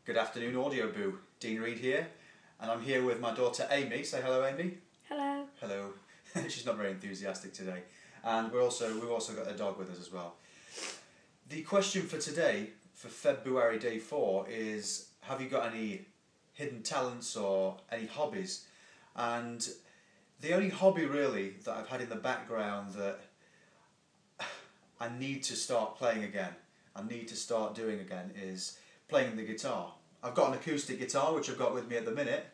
Good afternoon, Audio Boo. Dean Reed here, and I'm here with my daughter Amy. Say hello, Amy. Hello. Hello. She's not very enthusiastic today, and we've also got a dog with us as well. The question for today, for February Day 4, is: have you got any hidden talents or any hobbies? And the only hobby really that I've had in the background that I need to start playing again, I need to start doing again, is playing the guitar. I've got an acoustic guitar which I've got with me at the minute.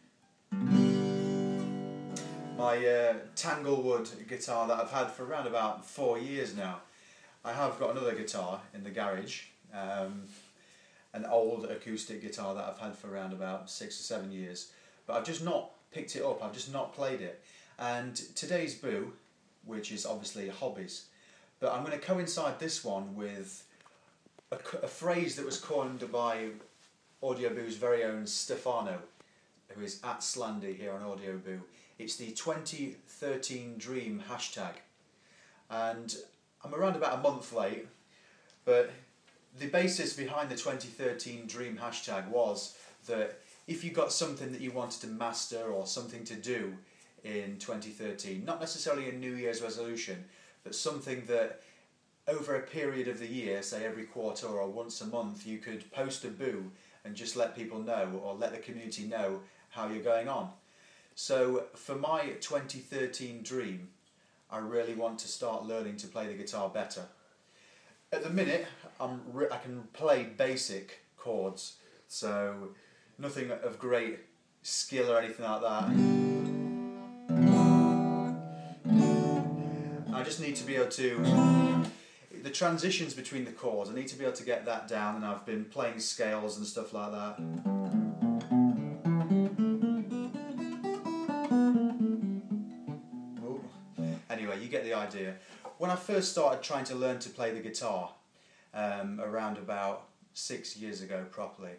My Tanglewood guitar that I've had for around about 4 years now. I have got another guitar in the garage, an old acoustic guitar that I've had for around about 6 or 7 years, but I've just not picked it up, I've just not played it. And today's Boo, which is obviously hobbies, but I'm going to coincide this one with a phrase that was coined by Audio Boo's very own Stefano, who is at Slandy here on Audio Boo. It's the 2013 Dream hashtag, and I'm around about a month late, but the basis behind the 2013 Dream hashtag was that if you got something that you wanted to master or something to do in 2013, not necessarily a New Year's resolution, but something that over a period of the year, say every quarter or once a month, you could post a Boo and just let people know, or let the community know how you're going on. So for my 2013 dream, I really want to start learning to play the guitar better. At the minute, I can play basic chords, so nothing of great skill or anything like that. I just need to be able to, the transitions between the chords, I need to be able to get that down, and I've been playing scales and stuff like that. Ooh. Anyway, you get the idea. When I first started trying to learn to play the guitar, around about 6 years ago properly,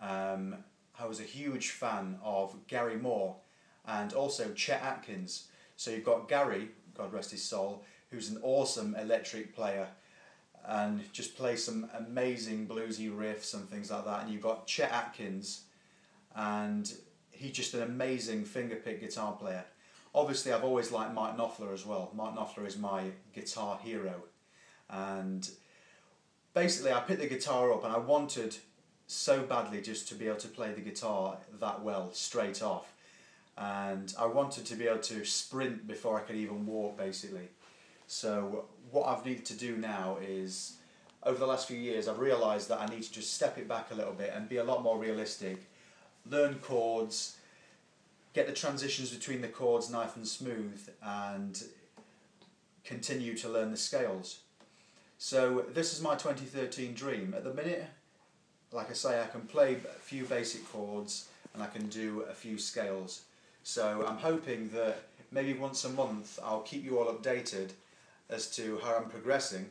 I was a huge fan of Gary Moore and also Chet Atkins. So you've got Gary, God rest his soul, who's an awesome electric player and just plays some amazing bluesy riffs and things like that. And you've got Chet Atkins, and he's just an amazing fingerpick guitar player. Obviously, I've always liked Mike Knopfler as well. Mike Knopfler is my guitar hero. And basically, I picked the guitar up and I wanted so badly just to be able to play the guitar that well, straight off. And I wanted to be able to sprint before I could even walk, basically. So what I've needed to do now is, over the last few years, I've realised that I need to just step it back a little bit and be a lot more realistic, learn chords, get the transitions between the chords nice and smooth, and continue to learn the scales. So this is my 2013 dream. At the minute, like I say, I can play a few basic chords and I can do a few scales. So I'm hoping that maybe once a month I'll keep you all updated as to how I'm progressing,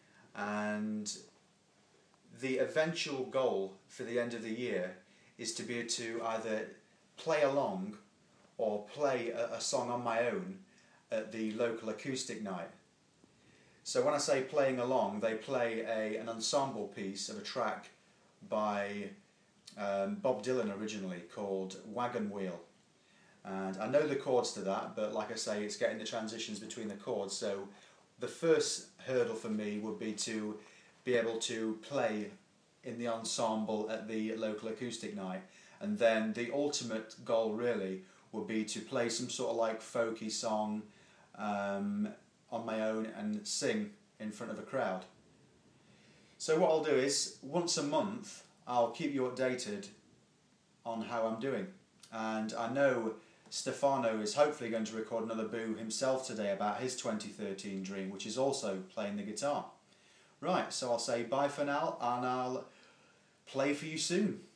and the eventual goal for the end of the year is to be able to either play along or play a song on my own at the local acoustic night. So when I say playing along, they play an ensemble piece of a track by Bob Dylan originally, called Wagon Wheel. And I know the chords to that, but like I say, it's getting the transitions between the chords. So the first hurdle for me would be to be able to play in the ensemble at the local acoustic night. And then the ultimate goal really would be to play some sort of like folky song on my own and sing in front of a crowd. So what I'll do is, once a month, I'll keep you updated on how I'm doing. And I know Stefano is hopefully going to record another Boo himself today about his 2013 dream, which is also playing the guitar. Right, so I'll say bye for now, and I'll play for you soon.